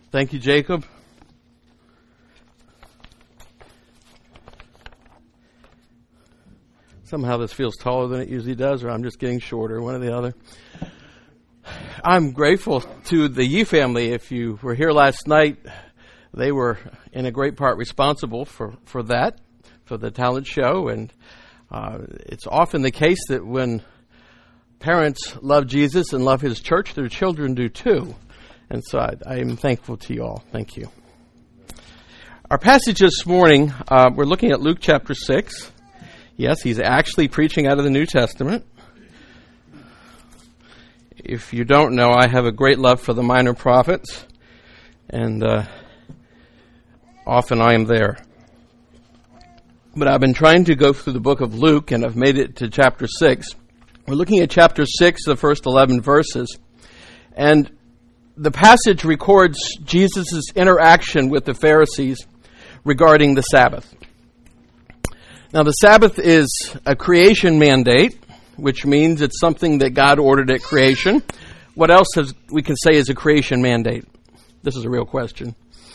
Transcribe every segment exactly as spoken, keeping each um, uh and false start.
Thank you, Jacob. Somehow this feels taller than it usually does, or I'm just getting shorter, one or the other. I'm grateful to the Yee family. If you were here last night, they were in a great part responsible for, for that, for the talent show. And uh, it's often the case that when parents love Jesus and love his church, their children do too. And so I, I am thankful to you all. Thank you. Our passage this morning, uh, we're looking at Luke chapter six. Yes, he's actually preaching out of the New Testament. If you don't know, I have a great love for the minor prophets, and uh, often I am there. But I've been trying to go through the book of Luke, and I've made it to chapter six. We're looking at chapter six, the first eleven verses, and the passage records Jesus' interaction with the Pharisees regarding the Sabbath. Now, the Sabbath is a creation mandate, which means it's something that God ordered at creation. What else has, we can say is a creation mandate? This is a real question.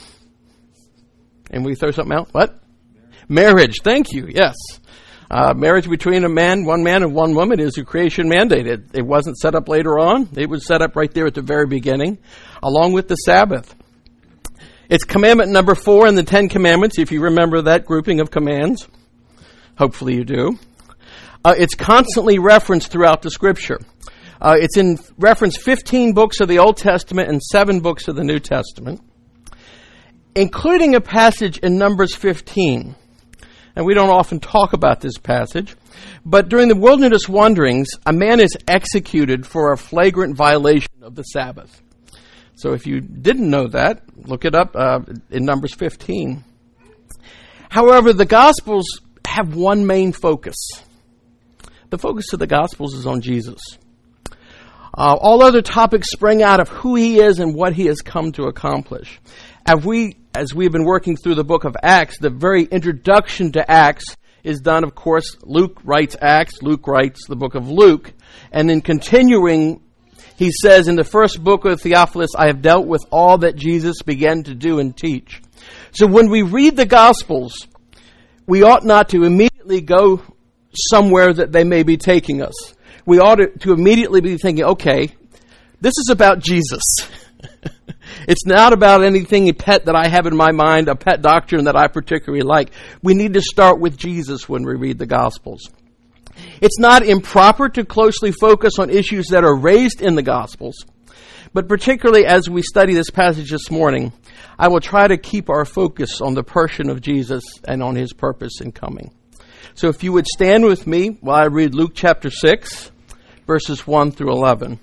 And we throw something out? What? Marriage. Marriage. Thank you. Yes. Uh, marriage between a man, one man and one woman is a creation mandate. It, it wasn't set up later on. It was set up right there at the very beginning, along with the Sabbath. It's commandment number four in the Ten Commandments, if you remember that grouping of commands. Hopefully you do. Uh, it's constantly referenced throughout the Scripture. Uh, it's in reference fifteen books of the Old Testament and seven books of the New Testament, including a passage in Numbers fifteen. And we don't often talk about this passage, but during the wilderness wanderings, a man is executed for a flagrant violation of the Sabbath. So if you didn't know that, look it up uh, in Numbers fifteen. However, the Gospels have one main focus. The focus of the Gospels is on Jesus. Uh, all other topics spring out of who he is and what he has come to accomplish. As, we, as we've been working through the book of Acts, the very introduction to Acts is done, of course, Luke writes Acts, Luke writes the book of Luke, and in continuing, he says, in the first book of Theophilus, I have dealt with all that Jesus began to do and teach. So when we read the Gospels, we ought not to immediately go somewhere that they may be taking us. We ought to, to immediately be thinking, okay, this is about Jesus. It's not about anything a pet that I have in my mind, a pet doctrine that I particularly like. We need to start with Jesus when we read the Gospels. It's not improper to closely focus on issues that are raised in the Gospels, but particularly as we study this passage this morning, I will try to keep our focus on the person of Jesus and on his purpose in coming. So if you would stand with me while I read Luke chapter six, verses one through eleven.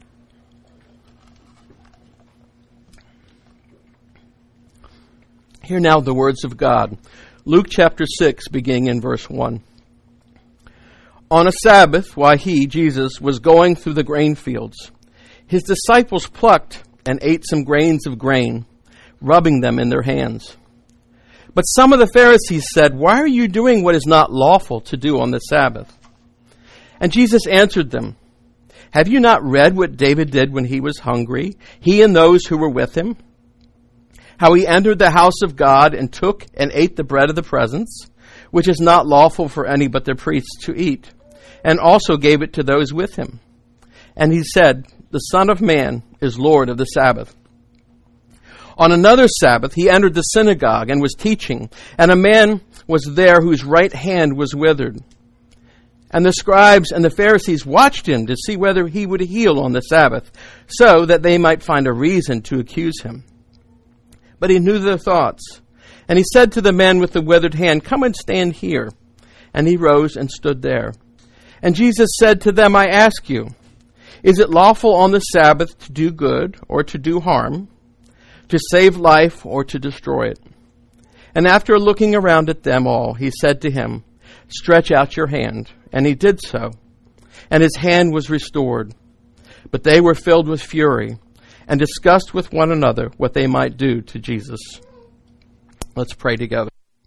Hear now the words of God. Luke chapter six, beginning in verse one. On a Sabbath, while he, Jesus, was going through the grain fields, his disciples plucked and ate some grains of grain, rubbing them in their hands. But some of the Pharisees said, why are you doing what is not lawful to do on the Sabbath? And Jesus answered them, have you not read what David did when he was hungry, he and those who were with him? How he entered the house of God and took and ate the bread of the presence, which is not lawful for any but the priests to eat, and also gave it to those with him. And he said, the Son of Man is Lord of the Sabbath. On another Sabbath, he entered the synagogue and was teaching, and a man was there whose right hand was withered. And the scribes and the Pharisees watched him to see whether he would heal on the Sabbath, so that they might find a reason to accuse him. But he knew their thoughts. And he said to the man with the withered hand, come and stand here. And he rose and stood there. And Jesus said to them, I ask you, is it lawful on the Sabbath to do good or to do harm, to save life or to destroy it? And after looking around at them all, he said to him, stretch out your hand. And he did so. And his hand was restored. But they were filled with fury and discussed with one another what they might do to Jesus. Let's pray together.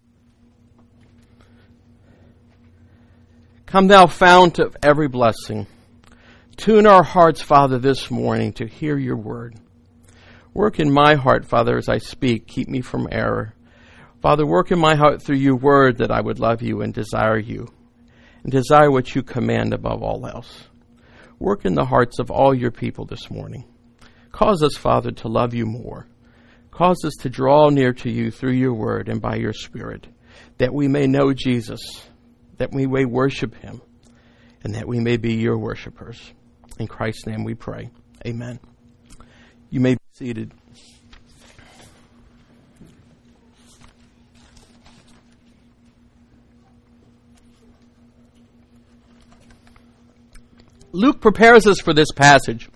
Come thou fount of every blessing. Tune our hearts, Father, this morning to hear your word. Work in my heart, Father, as I speak. Keep me from error. Father, work in my heart through your word that I would love you and desire you, and desire what you command above all else. Work in the hearts of all your people this morning. Cause us, Father, to love you more. Cause us to draw near to you through your word and by your Spirit, that we may know Jesus, that we may worship him, and that we may be your worshipers. In Christ's name we pray. Amen. You may be seated. Luke prepares us for this passage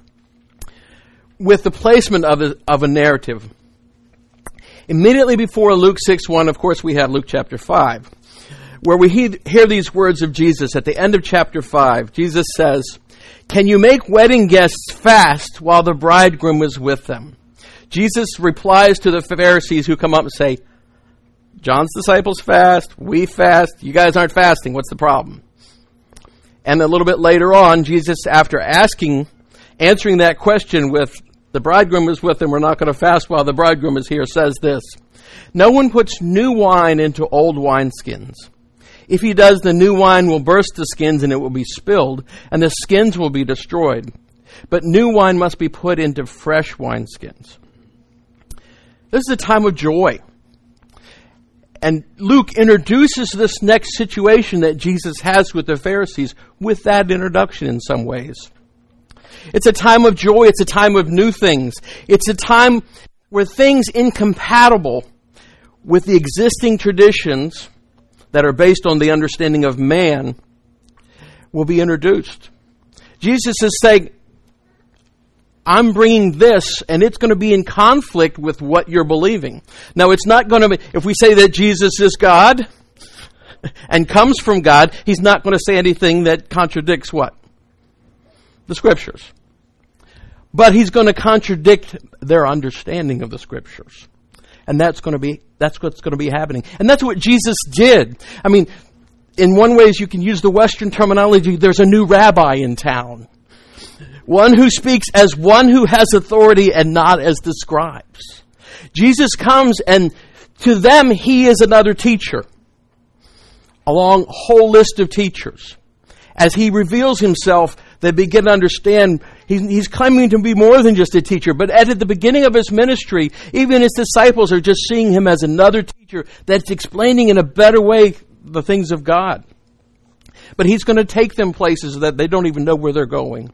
with the placement of a, of a narrative. Immediately before Luke six one, of course, we have Luke chapter five, where we hear these words of Jesus. At the end of chapter five, Jesus says, "Can you make wedding guests fast while the bridegroom is with them?" Jesus replies to the Pharisees who come up and say, "John's disciples fast, we fast, you guys aren't fasting, what's the problem?" And a little bit later on, Jesus, after asking, answering that question with, the bridegroom is with them, we're not going to fast while the bridegroom is here, says this, "No one puts new wine into old wineskins. If he does, the new wine will burst the skins and it will be spilled, and the skins will be destroyed. But new wine must be put into fresh wineskins." This is a time of joy. And Luke introduces this next situation that Jesus has with the Pharisees with that introduction in some ways. It's a time of joy. It's a time of new things. It's a time where things incompatible with the existing traditions that are based on the understanding of man will be introduced. Jesus is saying, I'm bringing this, and it's going to be in conflict with what you're believing. Now, it's not going to be, if we say that Jesus is God and comes from God, he's not going to say anything that contradicts what? The Scriptures. But he's going to contradict their understanding of the Scriptures. And that's going to be, that's what's going to be happening. And that's what Jesus did. I mean, in one ways you can use the Western terminology, there's a new rabbi in town. One who speaks as one who has authority and not as the scribes. Jesus comes, and to them he is another teacher, along a whole list of teachers. As he reveals himself, they begin to understand he's, he's claiming to be more than just a teacher. But at the beginning of his ministry, even his disciples are just seeing him as another teacher that's explaining in a better way the things of God. But he's going to take them places that they don't even know where they're going.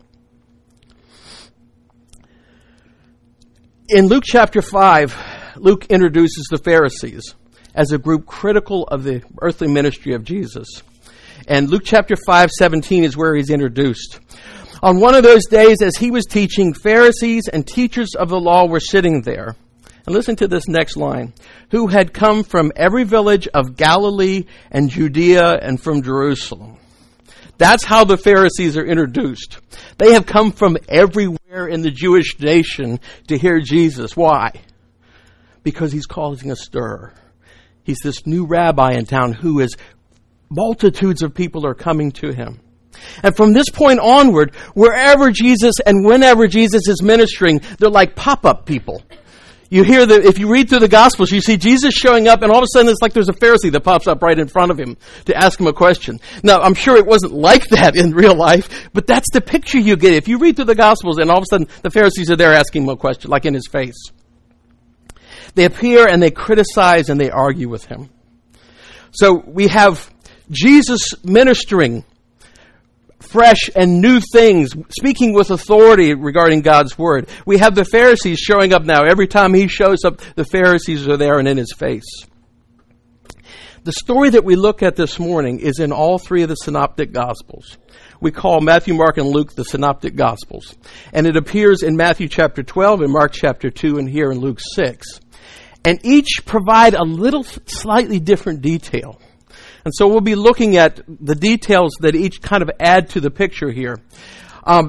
In Luke chapter five, Luke introduces the Pharisees as a group critical of the earthly ministry of Jesus. And Luke chapter five, seventeen is where he's introduced. On one of those days, as he was teaching, Pharisees and teachers of the law were sitting there. And listen to this next line. Who had come from every village of Galilee and Judea and from Jerusalem. That's how the Pharisees are introduced. They have come from everywhere in the Jewish nation to hear Jesus. Why? Because he's causing a stir. He's this new rabbi in town who is, multitudes of people are coming to him. And from this point onward, wherever Jesus and whenever Jesus is ministering, they're like pop-up people. You hear the, if you read through the Gospels, you see Jesus showing up, and all of a sudden it's like there's a Pharisee that pops up right in front of him to ask him a question. Now, I'm sure it wasn't like that in real life, but that's the picture you get. If you read through the Gospels, and all of a sudden the Pharisees are there asking him a question, like in his face. They appear and they criticize and they argue with him. So we have Jesus ministering fresh and new things, speaking with authority regarding God's word. We have the Pharisees showing up now. Every time he shows up, the Pharisees are there and in his face. The story that we look at this morning is in all three of the synoptic gospels. We call Matthew, Mark, and Luke the synoptic gospels. And it appears in Matthew chapter twelve, in Mark chapter two, and here in Luke six. And each provide a little slightly different detail. And so we'll be looking at the details that each kind of add to the picture here. Um,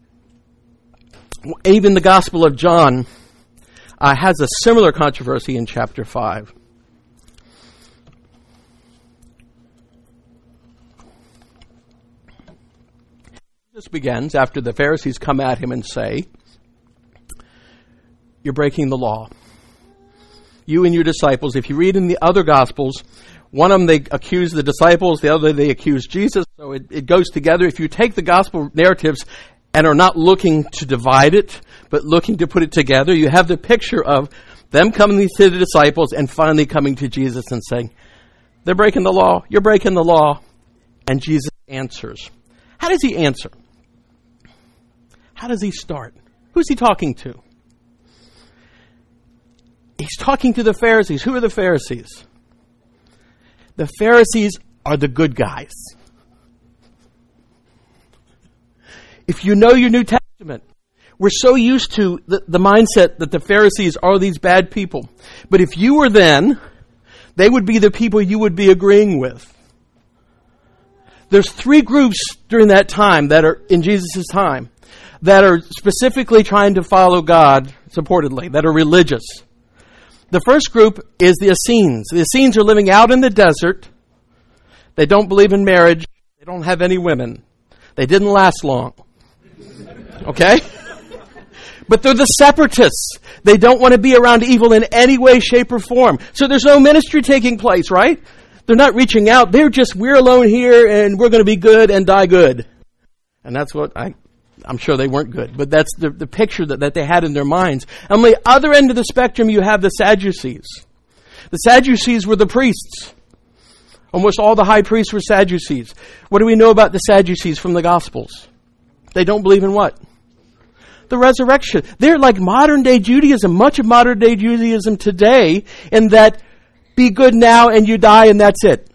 even the Gospel of John uh, has a similar controversy in chapter five. This begins after the Pharisees come at him and say, you're breaking the law. You and your disciples. If you read in the other Gospels, one of them they accuse the disciples, the other they accuse Jesus. So it, it goes together. If you take the Gospel narratives and are not looking to divide it, but looking to put it together, you have the picture of them coming to the disciples and finally coming to Jesus and saying, they're breaking the law, you're breaking the law. And Jesus answers. How does he answer? How does he start? Who's he talking to? He's talking to the Pharisees. Who are the Pharisees? The Pharisees are the good guys. If you know your New Testament, we're so used to the, the mindset that the Pharisees are these bad people. But if you were then, they would be the people you would be agreeing with. There's three groups during that time that are in Jesus' time that are specifically trying to follow God, supportedly, that are religious. The first group is the Essenes. The Essenes are living out in the desert. They don't believe in marriage. They don't have any women. They didn't last long. Okay? But they're the separatists. They don't want to be around evil in any way, shape, or form. So there's no ministry taking place, right? They're not reaching out. They're just, we're alone here and we're going to be good and die good. And that's what I, I'm sure they weren't good. But that's the, the picture that, that they had in their minds. On the other end of the spectrum, you have the Sadducees. The Sadducees were the priests. Almost all the high priests were Sadducees. What do we know about the Sadducees from the Gospels? They don't believe in what? The resurrection. They're like modern day Judaism, much of modern day Judaism today, in that be good now and you die and that's it.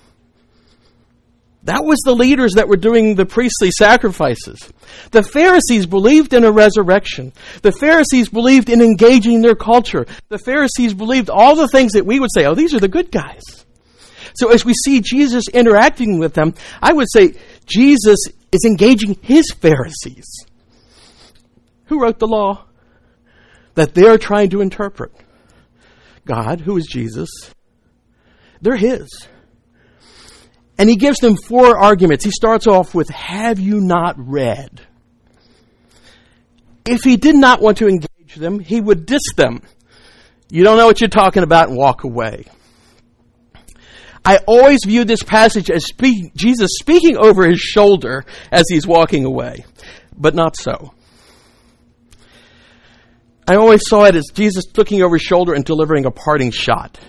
That was the leaders that were doing the priestly sacrifices. The Pharisees believed in a resurrection. The Pharisees believed in engaging their culture. The Pharisees believed all the things that we would say, oh, these are the good guys. So as we see Jesus interacting with them, I would say Jesus is engaging his Pharisees. Who wrote the law? That they're trying to interpret. God, who is Jesus. They're his. And he gives them four arguments. He starts off with, have you not read? If he did not want to engage them, he would diss them. You don't know what you're talking about and walk away. I always view this passage as speak, Jesus speaking over his shoulder as he's walking away. But not so. I always saw it as Jesus looking over his shoulder and delivering a parting shot.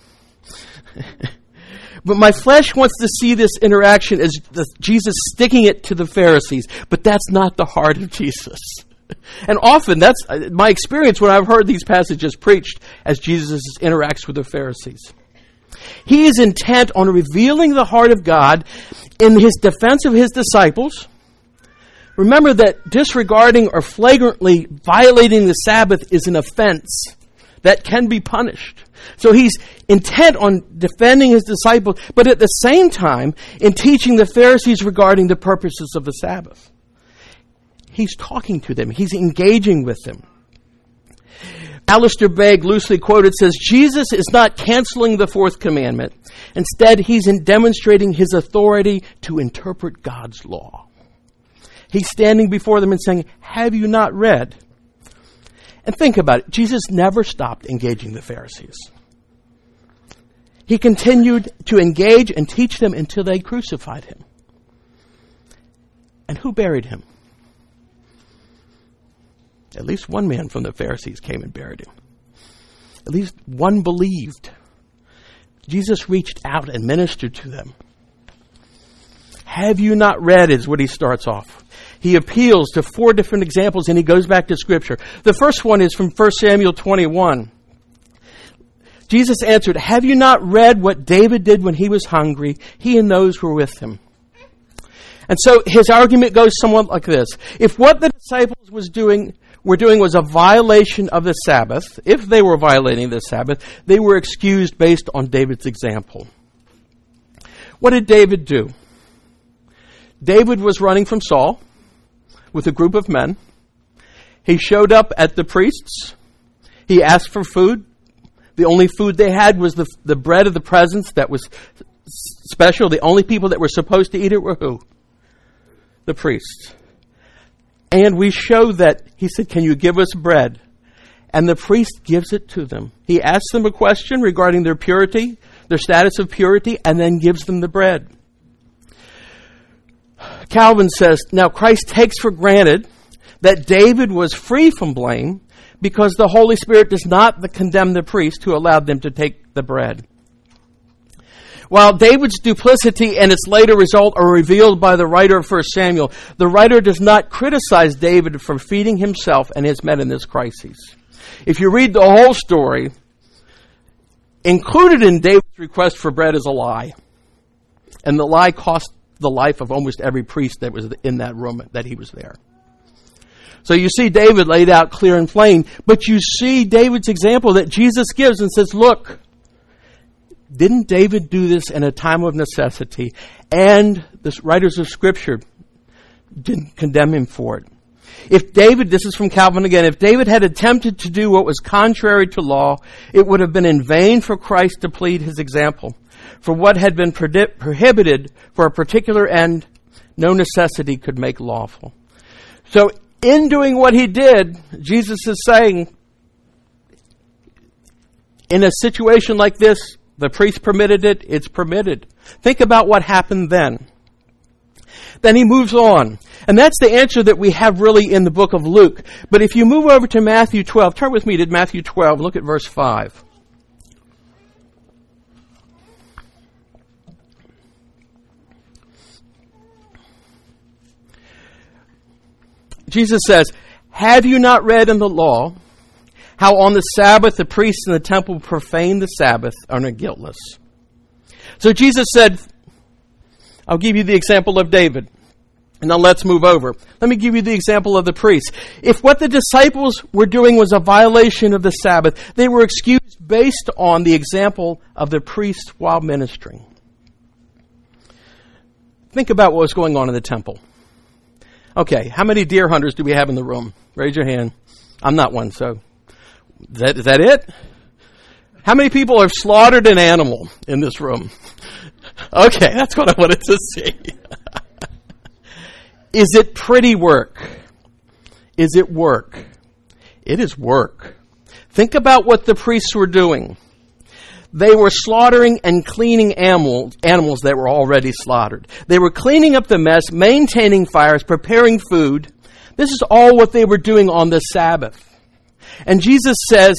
But my flesh wants to see this interaction as the, Jesus sticking it to the Pharisees. But that's not the heart of Jesus. And often, that's my experience when I've heard these passages preached as Jesus interacts with the Pharisees. He is intent on revealing the heart of God in his defense of his disciples. Remember that disregarding or flagrantly violating the Sabbath is an offense that can be punished. So he's intent on defending his disciples, but at the same time in teaching the Pharisees regarding the purposes of the Sabbath. He's talking to them. He's engaging with them. Alistair Begg, loosely quoted, says, Jesus is not canceling the fourth commandment. Instead, he's in demonstrating his authority to interpret God's law. He's standing before them and saying, have you not read? And think about it. Jesus never stopped engaging the Pharisees. He continued to engage and teach them until they crucified him. And who buried him? At least one man from the Pharisees came and buried him. At least one believed. Jesus reached out and ministered to them. Have you not read is what he starts off. He appeals to four different examples and he goes back to Scripture. The first one is from First Samuel twenty-one. Jesus answered, have you not read what David did when he was hungry, he and those who were with him? And so his argument goes somewhat like this. If what the disciples was doing were doing was a violation of the Sabbath, if they were violating the Sabbath, they were excused based on David's example. What did David do? David was running from Saul with a group of men. He showed up at the priests. He asked for food. The only food they had was the, the bread of the presence that was special. The only people that were supposed to eat it were who? The priests. And we show that he said, can you give us bread? and the priest gives it to them. He asks them a question regarding their purity, their status of purity, and then gives them the bread. Calvin says, now Christ takes for granted that David was free from blame because the Holy Spirit does not condemn the priest who allowed them to take the bread. While David's duplicity and its later result are revealed by the writer of First Samuel, the writer does not criticize David for feeding himself and his men in this crisis. If you read the whole story, included in David's request for bread is a lie. And the lie cost the life of almost every priest that was in that room that he was there. So you see David laid out clear and plain, but you see David's example that Jesus gives and says, look, didn't David do this in a time of necessity? And the writers of Scripture didn't condemn him for it. If David, this is from Calvin again, if David had attempted to do what was contrary to law, it would have been in vain for Christ to plead his example. For what had been prohibited for a particular end, no necessity could make lawful. So in doing what he did, Jesus is saying, in a situation like this, the priest permitted it, it's permitted. Think about what happened then. Then he moves on. And that's the answer that we have really in the book of Luke. But if you move over to Matthew twelve, turn with me to Matthew twelve, look at verse five. Jesus says, have you not read in the law how on the Sabbath the priests in the temple profane the Sabbath and are guiltless? So Jesus said, I'll give you the example of David. And now let's move over. Let me give you the example of the priests. If what the disciples were doing was a violation of the Sabbath, they were excused based on the example of the priest while ministering. Think about what was going on in the temple. Okay, how many deer hunters do we have in the room? Raise your hand. I'm not one, so is that, is that it? How many people have slaughtered an animal in this room? Okay, that's what I wanted to see. Is it pretty work? Is it work? It is work. Think about what the priests were doing. They were slaughtering and cleaning animals, animals that were already slaughtered. They were cleaning up the mess, maintaining fires, preparing food. This is all what they were doing on the Sabbath. And Jesus says,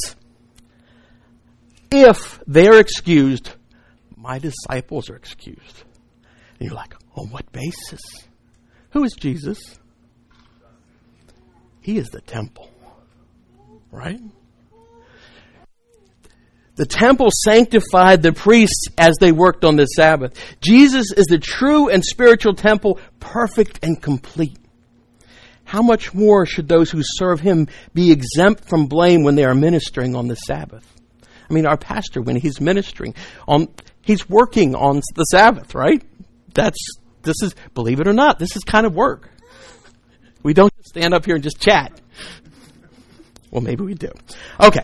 if they're excused, my disciples are excused. And you're like, on what basis? Who is Jesus? He is the temple, right? The temple sanctified the priests as they worked on the Sabbath. Jesus is the true and spiritual temple, perfect and complete. How much more should those who serve him be exempt from blame when they are ministering on the Sabbath? I mean, our pastor, when he's ministering, on, he's working on the Sabbath, right? That's This is, believe it or not, this is kind of work. We don't stand up here and just chat. Well, maybe we do. Okay.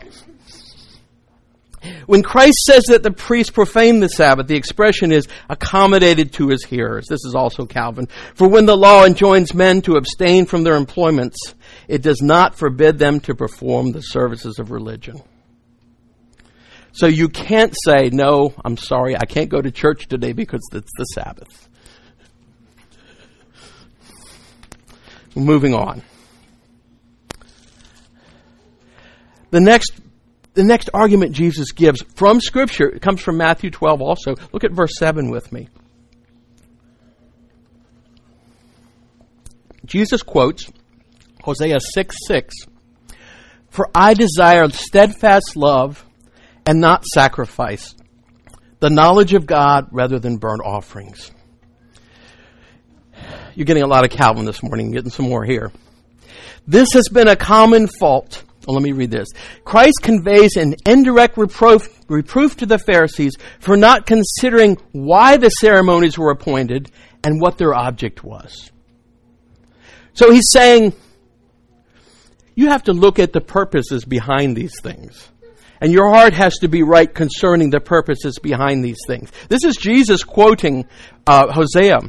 When Christ says that the priests profane the Sabbath, the expression is accommodated to his hearers. This is also Calvin. For when the law enjoins men to abstain from their employments, it does not forbid them to perform the services of religion. So you can't say, no, I'm sorry, I can't go to church today because it's the Sabbath. Moving on. The next The next argument Jesus gives from Scripture, it comes from Matthew twelve also. Look at verse seven with me. Jesus quotes Hosea six six. For I desire steadfast love and not sacrifice, the knowledge of God rather than burnt offerings. You're getting a lot of Calvin this morning, getting some more here. This has been a common fault. Well, let me read this. Christ conveys an indirect reproof, reproof to the Pharisees for not considering why the ceremonies were appointed and what their object was. So he's saying, you have to look at the purposes behind these things. And your heart has to be right concerning the purposes behind these things. This is Jesus quoting uh, Hosea.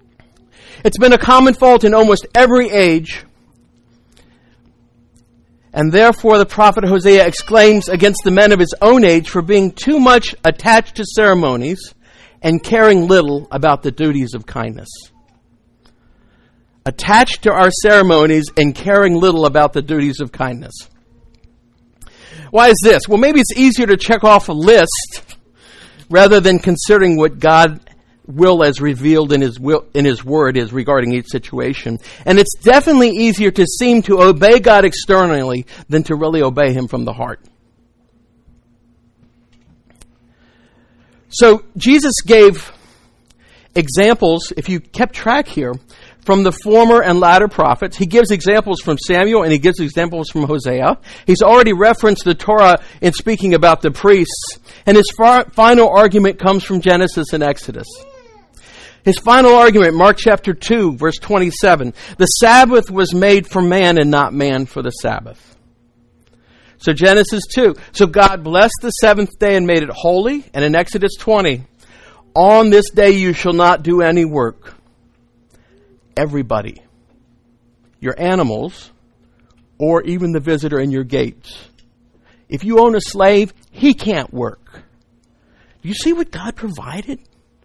It's been a common fault in almost every age. And therefore the prophet Hosea exclaims against the men of his own age for being too much attached to ceremonies and caring little about the duties of kindness. Attached to our ceremonies and caring little about the duties of kindness. Why is this? Well, maybe it's easier to check off a list rather than considering what God will as revealed in his will, in his word is regarding each situation. And it's definitely easier to seem to obey God externally than to really obey him from the heart. So Jesus gave examples, if you kept track here, from the former and latter prophets. He gives examples from Samuel and he gives examples from Hosea. He's already referenced the Torah in speaking about the priests. And his far, final argument comes from Genesis and Exodus. His final argument, Mark chapter two, verse twenty-seven. The Sabbath was made for man and not man for the Sabbath. So Genesis two. So God blessed the seventh day and made it holy. And in Exodus twenty, on this day you shall not do any work. Everybody, your animals, or even the visitor in your gates. If you own a slave, he can't work. Do you see what God provided?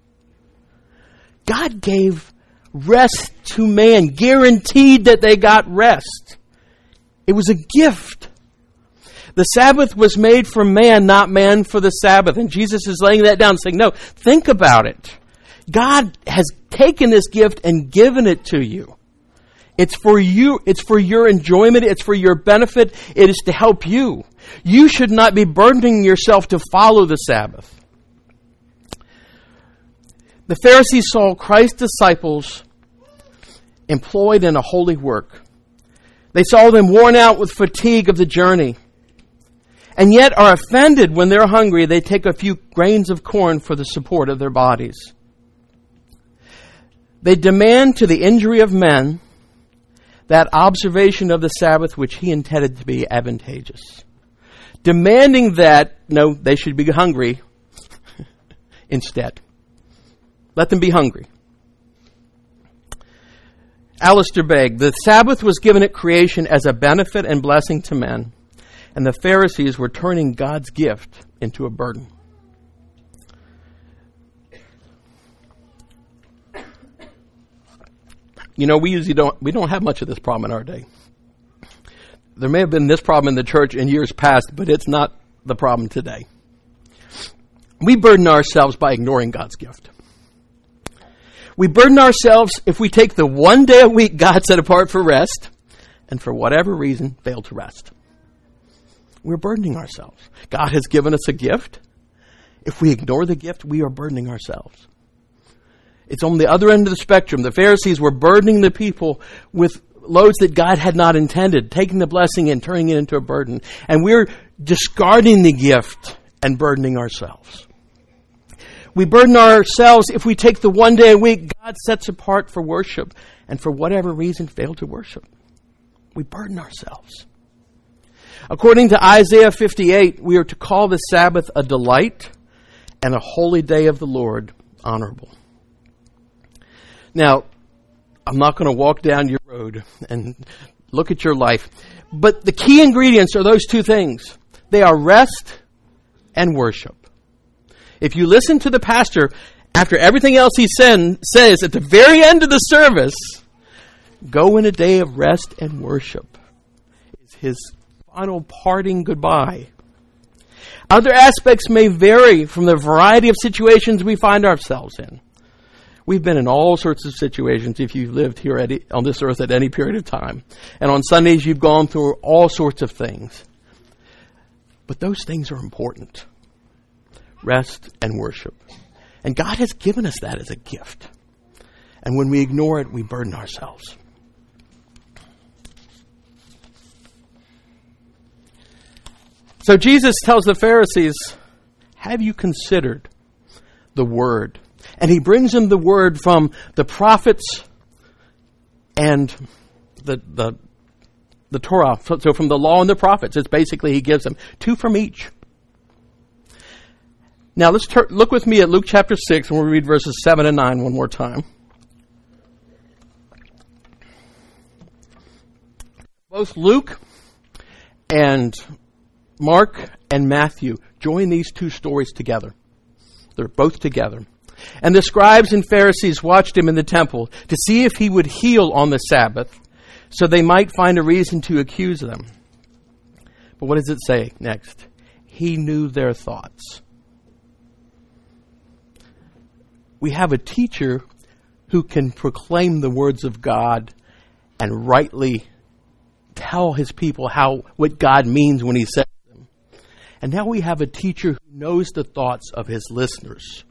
God gave rest to man, guaranteed that they got rest. It was a gift. The Sabbath was made for man, not man for the Sabbath. And Jesus is laying that down, saying, no, think about it. God has taken this gift and given it to you. It's for you. It's for your enjoyment. It's for your benefit. It is to help you. You should not be burdening yourself to follow the Sabbath. The Pharisees saw Christ's disciples employed in a holy work. They saw them worn out with fatigue of the journey, and yet are offended when they're hungry. They take a few grains of corn for the support of their bodies. They demand to the injury of men that observation of the Sabbath which he intended to be advantageous. Demanding that, no, they should be hungry instead. Let them be hungry. Alistair Begg, the Sabbath was given at creation as a benefit and blessing to men, and the Pharisees were turning God's gift into a burden. You know, we usually don't, we don't have much of this problem in our day. There may have been this problem in the church in years past, but it's not the problem today. We burden ourselves by ignoring God's gift. We burden ourselves if we take the one day a week God set apart for rest, and for whatever reason, fail to rest. We're burdening ourselves. God has given us a gift. If we ignore the gift, we are burdening ourselves. It's on the other end of the spectrum. The Pharisees were burdening the people with loads that God had not intended, taking the blessing and turning it into a burden. And we're discarding the gift and burdening ourselves. We burden ourselves if we take the one day a week God sets apart for worship and for whatever reason fail to worship. We burden ourselves. According to Isaiah fifty-eight, we are to call the Sabbath a delight and a holy day of the Lord honorable. Now, I'm not going to walk down your road and look at your life, but the key ingredients are those two things. They are rest and worship. If you listen to the pastor, after everything else he send, says at the very end of the service, go in a day of rest and worship. It's his final parting goodbye. Other aspects may vary from the variety of situations we find ourselves in. We've been in all sorts of situations if you've lived here at, on this earth at any period of time. And on Sundays you've gone through all sorts of things. But those things are important. Rest and worship. And God has given us that as a gift. And when we ignore it, we burden ourselves. So Jesus tells the Pharisees, have you considered the word? And he brings them the word from the prophets and the the, the Torah. So, so from the law and the prophets, it's basically he gives them two from each. Now let's tur- look with me at Luke chapter six, and we'll read verses seven and nine one more time. Both Luke And Mark and Matthew join these two stories together. They're both together. And the scribes and Pharisees watched him in the temple to see if he would heal on the Sabbath, so they might find a reason to accuse them. But what does it say next? He knew their thoughts. We have a teacher who can proclaim the words of God and rightly tell his people how what God means when he says them. And now we have a teacher who knows the thoughts of his listeners.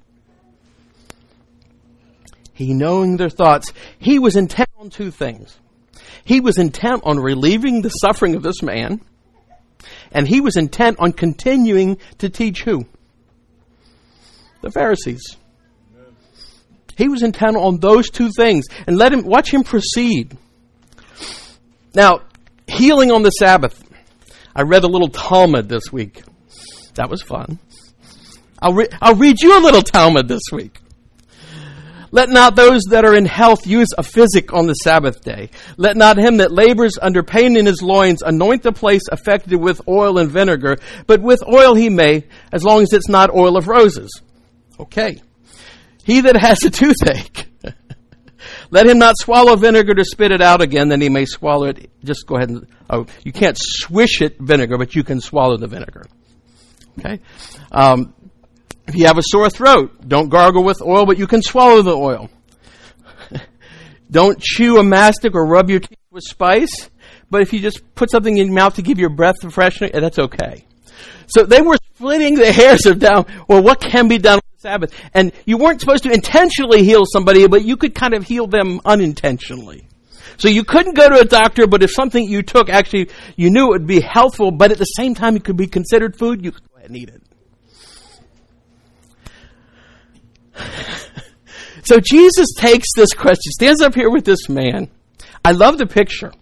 He knowing their thoughts, he was intent on two things. He was intent on relieving the suffering of this man, and he was intent on continuing to teach who? The Pharisees. He was intent on those two things, and let him watch him proceed. Now, healing on the Sabbath. I read a little Talmud this week. That was fun. I'll, re- I'll read you a little Talmud this week. Let not those that are in health use a physic on the Sabbath day. Let not him that labors under pain in his loins anoint the place affected with oil and vinegar, but with oil he may, as long as it's not oil of roses. Okay. He that has a toothache, let him not swallow vinegar to spit it out again, then he may swallow it. Just go ahead and, oh, you can't swish it vinegar, but you can swallow the vinegar. Okay? Um, If you have a sore throat, don't gargle with oil, but you can swallow the oil. Don't chew a mastic or rub your teeth with spice, but if you just put something in your mouth to give your breath freshening, that's okay. So they were splitting the hairs of down, well, what can be done on the Sabbath? And you weren't supposed to intentionally heal somebody, but you could kind of heal them unintentionally. So you couldn't go to a doctor, but if something you took actually, you knew it would be healthful, but at the same time it could be considered food, you could go ahead and eat it. So Jesus takes this question, stands up here with this man. I love the picture.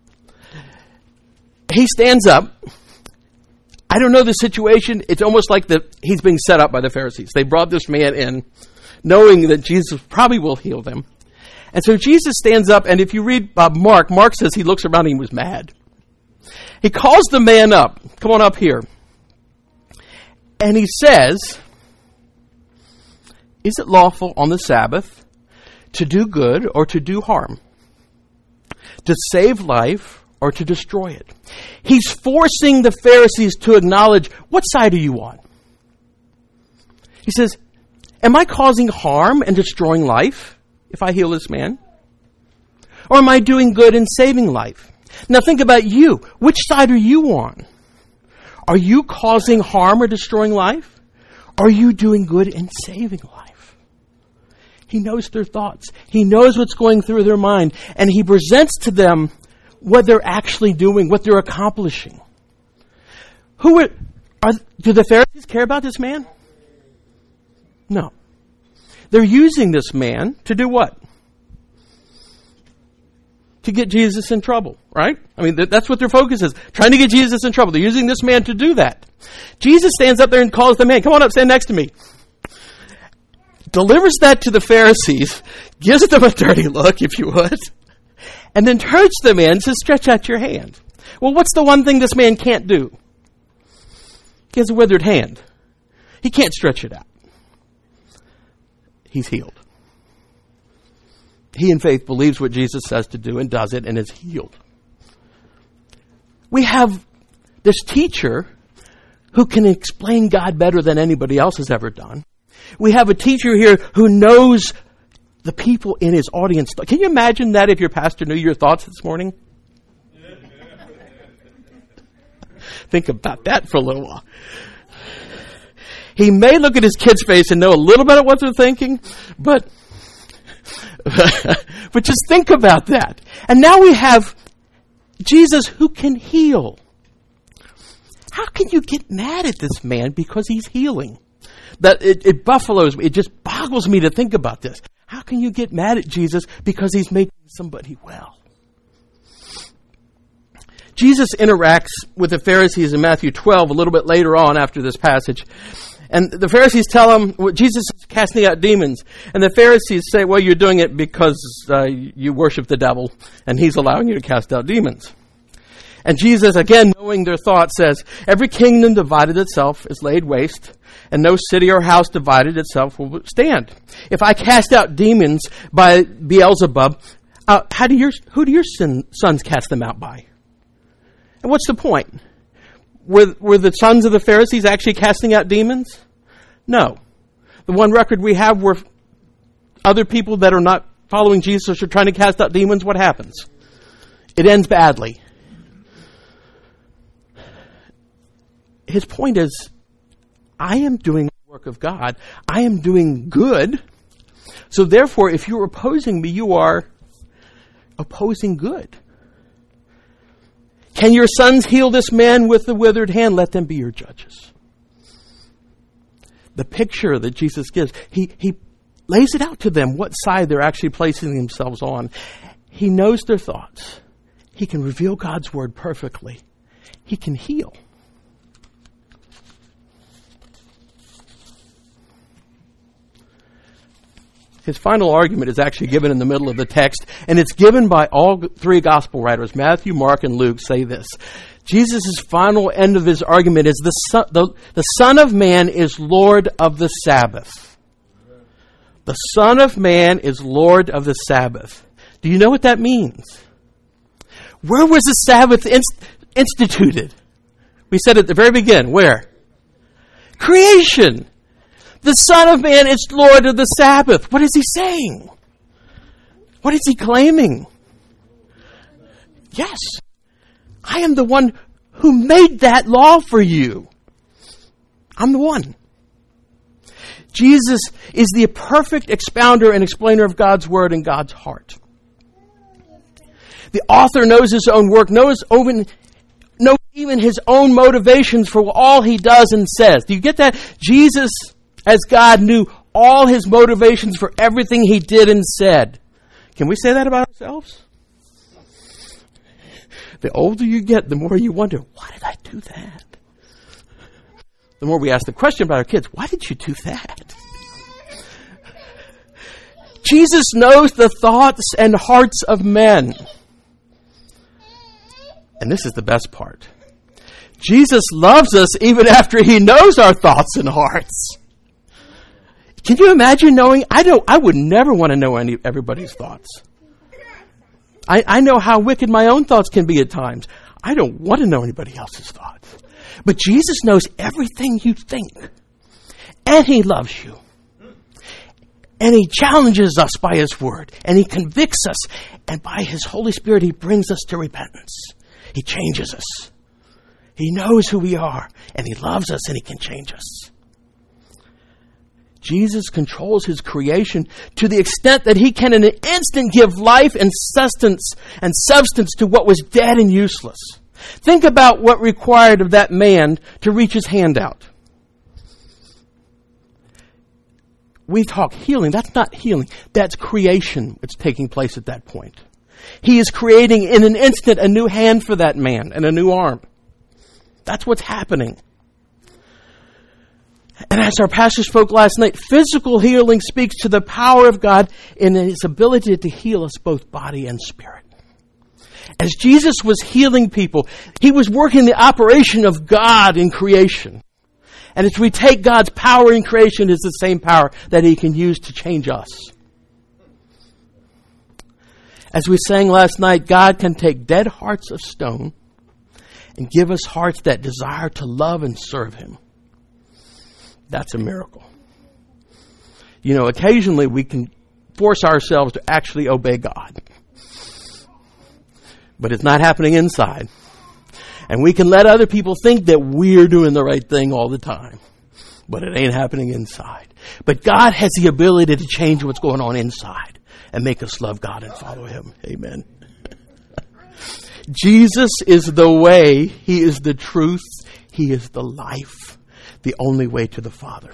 He stands up. I don't know the situation. It's almost like the, he's being set up by the Pharisees. They brought this man in, knowing that Jesus probably will heal them. And so Jesus stands up, and if you read uh, Mark, Mark says he looks around and he was mad. He calls the man up. Come on up here. And he says, is it lawful on the Sabbath to do good or to do harm? To save life or to destroy it? He's forcing the Pharisees to acknowledge, what side are you on? He says, am I causing harm and destroying life if I heal this man? Or am I doing good and saving life? Now think about you. Which side are you on? Are you causing harm or destroying life? Are you doing good and saving life? He knows their thoughts. He knows what's going through their mind. And he presents to them what they're actually doing, what they're accomplishing. Who are, are do the Pharisees care about this man? No. They're using this man to do what? To get Jesus in trouble, right? I mean, that's what their focus is. Trying to get Jesus in trouble. They're using this man to do that. Jesus stands up there and calls the man, come on up, stand next to me. Delivers that to the Pharisees, gives them a dirty look, if you would, and then turns to the man and says, stretch out your hand. Well, what's the one thing this man can't do? He has a withered hand. He can't stretch it out. He's healed. He in faith believes what Jesus says to do and does it and is healed. We have this teacher who can explain God better than anybody else has ever done. We have a teacher here who knows the people in his audience. Can you imagine that if your pastor knew your thoughts this morning? Think about that for a little while. He may look at his kid's face and know a little bit of what they're thinking, but but just think about that. And now we have Jesus who can heal. How can you get mad at this man because he's healing? That it, it buffaloes me. It just boggles me to think about this. How can you get mad at Jesus because he's making somebody well? Jesus interacts with the Pharisees in Matthew twelve a little bit later on after this passage. And the Pharisees tell him, well, Jesus is casting out demons. And the Pharisees say, well, you're doing it because uh, you worship the devil, and he's allowing you to cast out demons. And Jesus, again, knowing their thoughts, says, every kingdom divided itself is laid waste, and no city or house divided itself will stand. If I cast out demons by Beelzebub, uh, how do your, who do your sin, sons cast them out by? And what's the point? Were, were the sons of the Pharisees actually casting out demons? No. The one record we have where other people that are not following Jesus are trying to cast out demons, what happens? It ends badly. His point is, I am doing the work of God. I am doing good. So therefore, if you're opposing me, you are opposing good. Can your sons heal this man with the withered hand? Let them be your judges. The picture that Jesus gives, he, he lays it out to them what side they're actually placing themselves on. He knows their thoughts. He can reveal God's word perfectly. He can heal. His final argument is actually given in the middle of the text, and it's given by all three gospel writers, Matthew, Mark, and Luke, say this. Jesus' final end of his argument is the son, the, the Son of Man is Lord of the Sabbath. The Son of Man is Lord of the Sabbath. Do you know what that means? Where was the Sabbath inst- instituted? We said at the very beginning, where? Creation. The Son of Man is Lord of the Sabbath. What is he saying? What is he claiming? Yes, I am the one who made that law for you. I'm the one. Jesus is the perfect expounder and explainer of God's word and God's heart. The author knows his own work, knows even, knows even his own motivations for all he does and says. Do you get that? Jesus, as God, knew all his motivations for everything he did and said. Can we say that about ourselves? The older you get, the more you wonder, why did I do that? The more we ask the question about our kids, why did you do that? Jesus knows the thoughts and hearts of men. And this is the best part. Jesus loves us even after he knows our thoughts and hearts. Can you imagine knowing? I don't. I would never want to know any everybody's thoughts. I, I know how wicked my own thoughts can be at times. I don't want to know anybody else's thoughts. But Jesus knows everything you think. And he loves you. And he challenges us by his word. And he convicts us. And by his Holy Spirit, he brings us to repentance. He changes us. He knows who we are. And he loves us and he can change us. Jesus controls his creation to the extent that he can in an instant give life and sustenance and substance to what was dead and useless. Think about what required of that man to reach his hand out. We talk healing. That's not healing. That's creation that's taking place at that point. He is creating in an instant a new hand for that man and a new arm. That's what's happening. And as our pastor spoke last night, physical healing speaks to the power of God in his ability to heal us both body and spirit. As Jesus was healing people, he was working the operation of God in creation. And as we take God's power in creation, it's the same power that he can use to change us. As we sang last night, God can take dead hearts of stone and give us hearts that desire to love and serve him. That's a miracle. You know, occasionally we can force ourselves to actually obey God. But it's not happening inside. And we can let other people think that we're doing the right thing all the time. But it ain't happening inside. But God has the ability to change what's going on inside and make us love God and follow him. Amen. Jesus is the way. He is the truth. He is the life. The only way to the Father.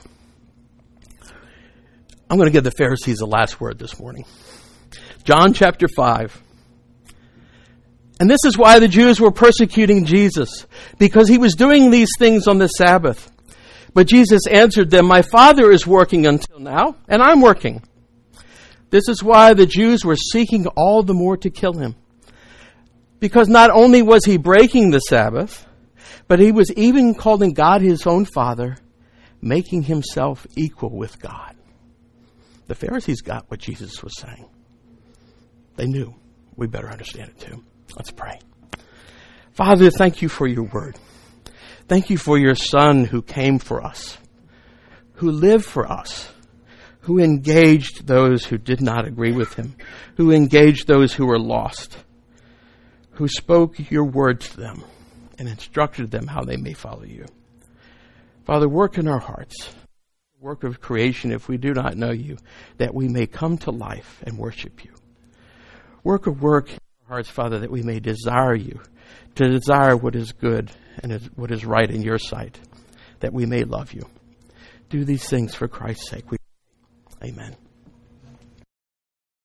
I'm going to give the Pharisees the last word this morning. John chapter five. And this is why the Jews were persecuting Jesus, because he was doing these things on the Sabbath. But Jesus answered them, "My Father is working until now, and I'm working." This is why the Jews were seeking all the more to kill him. Because not only was he breaking the Sabbath, but he was even calling God his own Father, making himself equal with God. The Pharisees got what Jesus was saying. They knew. We better understand it too. Let's pray. Father, thank you for your word. Thank you for your Son who came for us, who lived for us, who engaged those who did not agree with him, who engaged those who were lost, who spoke your word to them and instructed them how they may follow you. Father, work in our hearts, work of creation if we do not know you, that we may come to life and worship you. Work of work in our hearts, Father, that we may desire you, to desire what is good and is, what is right in your sight, that we may love you. Do these things for Christ's sake. We Amen.